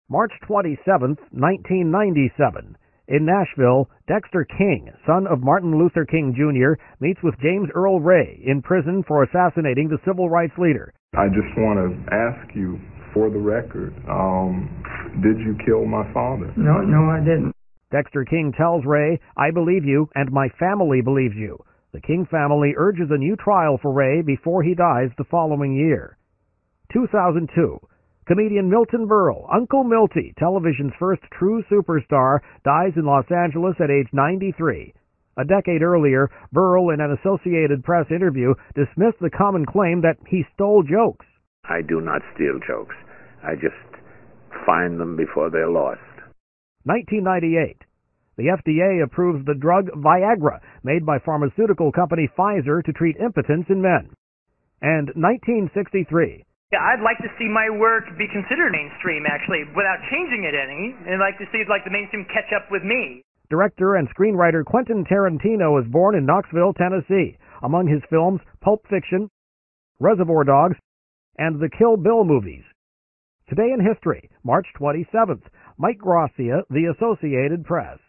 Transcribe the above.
March 27, 1997. In Nashville, Dexter King, son of Martin Luther King Jr., meets with James Earl Ray in prison for assassinating the civil rights leader. I just want to ask you, for the record, did you kill my father? No, I didn't. Dexter King tells Ray, "I believe you, and my family believes you." The King family urges a new trial for Ray before he dies the following year. 2002. Comedian Milton Berle, Uncle Milty, television's first true superstar, dies in Los Angeles at age 93. A decade earlier, Berle, in an Associated Press interview, dismissed the common claim that he stole jokes. I do not steal jokes. I just find them before they're lost. 1998. The FDA approves the drug Viagra, made by pharmaceutical company Pfizer to treat impotence in men. And 1963. Yeah, I'd like to see my work be considered mainstream, actually, without changing it any. And I'd like to see the mainstream catch up with me. Director and screenwriter Quentin Tarantino was born in Knoxville, Tennessee. Among his films, Pulp Fiction, Reservoir Dogs, and the Kill Bill movies. Today in History, March 27th. Mike Gracia, The Associated Press.